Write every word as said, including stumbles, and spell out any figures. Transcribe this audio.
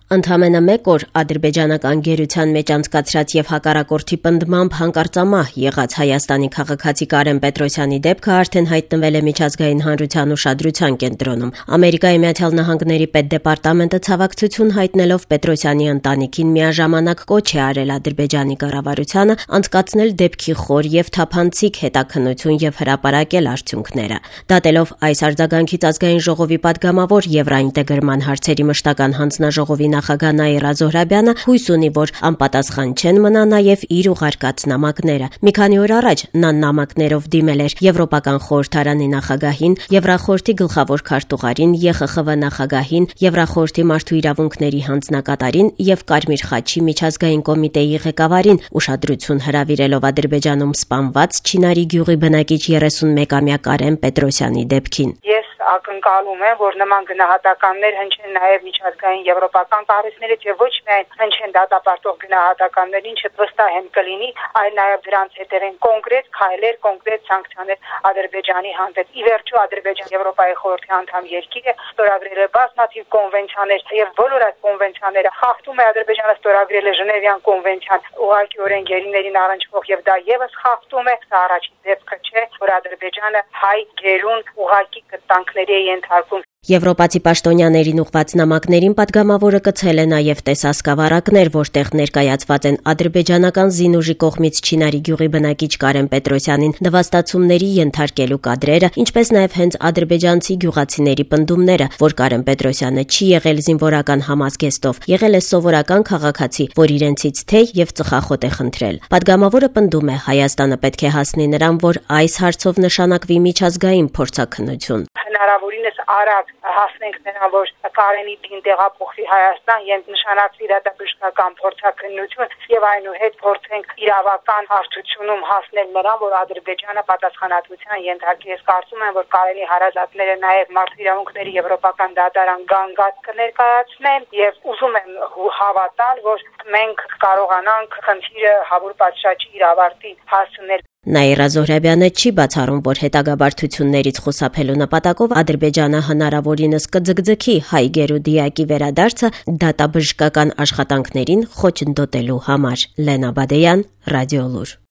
Ընդամենը մեկ օր ադրբեջանական գերության մեջ անցկացրած եւ հակառակորդի պնդմամբ հանկարծամահ եղած Հայաստանի քաղաքացի Կարեն Պետրոսյանի դեպքը արդեն հայտնվել է միջազգային հանրության ուշադրության կենտրոնում։ Ամերիկայի Միացյալ Նահանգների պետդեպարտամենտը ցավակցություն հայտնելով Պետրոսյանի ընտանիքին միաժամանակ կոչ է արել Ադրբեջանի կառավարությանը անցկացնել դեպքի խոր եւ թափանցիկ հետաքննություն եւ հրապարակել արդյունքները։ Դատելով այս արձագանքից ազգային ժողովի падգամավոր Եվրաինտեգրման հարցերի մշտական հանձնաժողովի նախագահ Նաիրա Զոհրաբյանը հույս ունի, որ անպատասխան չեն մնա նաև իր ուղարկած նամակները։ Մի քանի օր առաջ նա նամակներով դիմել էր Եվրոպական խորհրդարանի նախագահին, Եվրախորհրդի գլխավոր քարտուղարին, Է Խ Խ V նախագահին, Եվրախորհրդի մարդու իրավունքների հանձնակատարին եւ Կարմիր խաչի միջազգային կոմիտեի ղեկավարին, ուշադրություն հրավիրելով Ադրբեջանում սպանված Չինարի գյուղի բնակիչ երեսունմեկամյա Կարեն Պետրոսյանի դեպքին։ Ես ակնկալում եմ, որ նման գնահատականներ հնչեն նաև միջազգային եվրոպական կառույցներից եւ ոչ միայն հնչեն դատապարտող գնահատականներ, ինչը վստահ եմ կլինի, այլ նաև դրանց հետևեն կոնկրետ քայլեր, կոնկրետ սանկցիաներ Ադրբեջանի հանդեպ։ Ի վերջո Ադրբեջանը Եվրոպայի խորհրդի անդամ երկիր է, ստորագրել է բազմաթիվ կոնվենցիաներ եւ բոլոր այս կոնվենցիաները խախտում է Ադրբեջանը ստորագրել է Ժնևյան կոնվենցիան ուղղակիորեն գերիներին առնչվող եւ դա եւս խախտում է։ Դա առաջին դեպքը չէ, որ Ադրբեջանը հայ գերուն ուղղակի կտանքների է ենթարկում։ Եվրոպացի պաշտոնյաներին ուղված նամակներին падգամավորը կցել է նաև տեսասկավառակներ, որտեղ ներկայացված են ադրբեջանական զինուժի կողմից Չինարի գյուղի բնակիչ Կարեն Պետրոսյանին նվաստացումների ենթարկելու կադրերը, ինչպես նաև հենց ադրբեջանցի գյուղացիների պնդումները, որ Կարեն Պետրոսյանը չի եղել զինվորական համազգեստով, եղել է սովորական քաղաքացի, որ իրենցից թեյ եւ ծխախոտ է խնդրել։ Падգամավորը պնդում է, Հայաստանը պետք է հասնի նրան, որ այս հարցով նշանակվի միջազգային փորձաքննություն։ Հնարավորինս արագ հասնենք նրան, որ Կարենի դին տեղափոխվի Հայաստան եւ նշանակվի դատաբժշկական փորձաքննություն եւ այնուհետ փորձենք իրավական հարթությունում հասնել նրան, որ Ադրբեջանը պատասխանատվության ենթարկի։ Ես կարծում եմ, որ Կարենի հարազատները նաեւ մարդու իրավունքների եվրոպական դատարան գանգատ կներկայացնեն եւ ուզում եմ հավատալ, որ մենք կարողանանք խնդիրը հավուր պատշաճի իր ավարտին հասցնել։ Նաիրա Զոհրաբյանը չի բացառում, որ հետագա բարդություններից խուսափելու նպատակով Ադրբեջանը հնարավորինս կձգձգի հայ գերուդիակի վերադարձը դատաբժշկական աշխատանքներին խոչընդոտելու համար։ Լենա Բադեյան, Ռադիոլուր։